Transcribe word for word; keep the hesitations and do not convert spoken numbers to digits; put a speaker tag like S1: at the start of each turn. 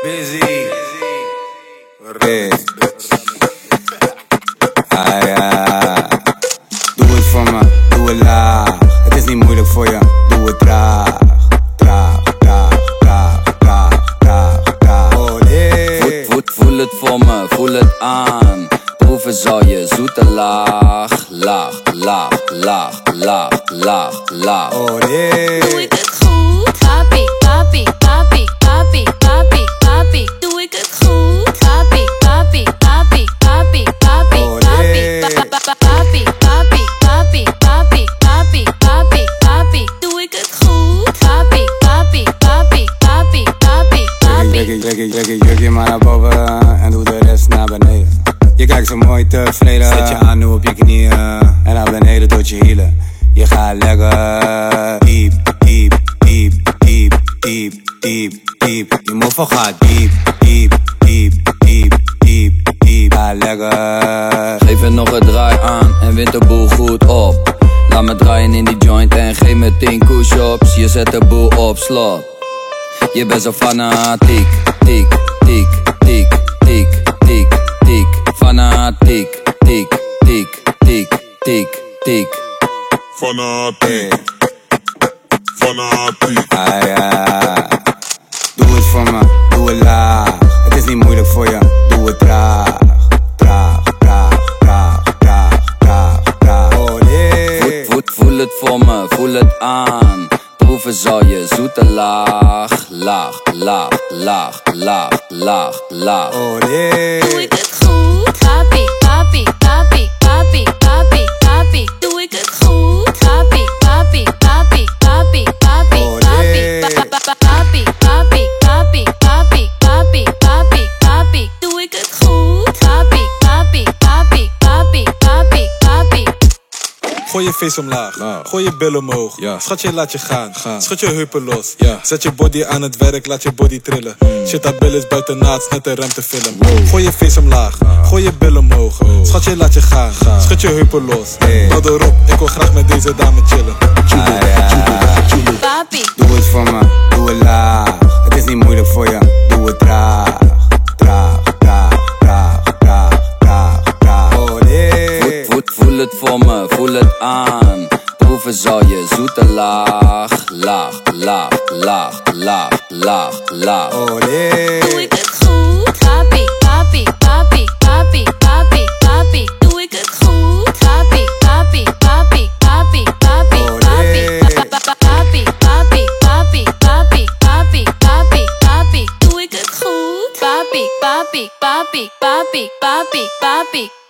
S1: Busy.
S2: Hey. Ah ja. Doe het voor me, doe het laag. Het is niet moeilijk voor je, doe het traag. Traag, traag, traag, traag, traag, traag. Oh nee.
S3: Voel, voel, voel het voor me, voel het aan. Proeven zal je zoete laag. Laag, laag, laag, laag, laag, laag.
S2: Oh nee.
S4: Doe ik het goed? Papi, papi, papi, papi, papi, papi. Doe ik het goed? Papi, papi, papi, papi, papi,
S2: Oh,
S4: papi,
S2: nee.
S4: pa- pa- pa- papi, papi, papi, papi, papi, papi, papi. Doe ik het goed? Papi, papi, papi, papi, papi,
S2: Trek
S4: papi.
S2: je, trek je, trek je jurkje maar naar boven en doe de rest naar beneden. Je kijkt zo mooi tevreden. Zet je aan nu op je knieën en naar beneden tot je hielen. Je gaat lekker diep, diep, diep, diep, diep, diep, diep. Je mofo gaat diep, diep, diep, diep, diep, diep. Ga lekker.
S3: Geef er nog een draai aan en wint de boel goed op. Laat me draaien in die joint en geef me tien push-ups. Je zet de boel op slot. Je bent zo fanatiek, tik, tik, tik, tik, tik, tik. Fanatiek, tik, tik, tik, tik, tik.
S1: Fanatiek. Fanatiek.
S2: Ah ja. Doe het voor me, doe het laag. Het is niet moeilijk voor je, doe het traag. Traag, traag, traag, traag, traag, traag. Oh nee.
S3: Voel, voel, voel het voor me, voel het aan. Proeven zal je zoete laag. Laag, laag, laag, laag, laag, laag.
S2: Oh nee.
S4: Doe ik het goed? Papi, papi, papi, papi, papi, papi. Doe ik het goed? Papi, papi, papi, papi, papi,
S2: Oh,
S4: papi,
S2: nee.
S4: pa- pa- pa- papi, papi, papi, papi, papi, papi, papi. Doe ik het goed? Papi, papi, papi, papi, papi, papi.
S5: Gooi je face omlaag,
S6: Laag.
S5: gooi je billen omhoog.
S6: Ja.
S5: Schatje, laat je gaan.
S6: Gaan.
S5: Schud je heupen los.
S6: Ja.
S5: Zet je body aan het werk, laat je body trillen. Shit, dat bil is buiten naad, net een ruimte film.
S6: Wow.
S5: Gooi je face omlaag, gooi je billen omhoog. Schatje, laat je gaan.
S6: Gaan.
S5: Schud je heupen los.
S2: Hey.
S5: Bouw erop, ik wil graag met deze dame chillen.
S2: Ah ja.
S4: Papi,
S2: Doe het voor me, doe het laag. Het is niet moeilijk voor je, doe het traag. Traag, traag, traag, traag, traag, traag. Oh nee.
S3: Voel, voel het voor me, voel het aan. Proeven zal je zoete laag. Laag, laag, laag, laag, laag, laag.
S2: Oh nee.
S4: doe ik het goed? Papi, papi, papi, papi, papi, papi. Doe ik het goed? Papi, papi, papi, papi, papi,
S2: Oh,
S4: papi,
S2: nee.
S4: pa- pa- pa- papi, papi, papi, papi, papi, papi, papi. Doe ik het goed? Papi, papi, papi, papi, papi, papi.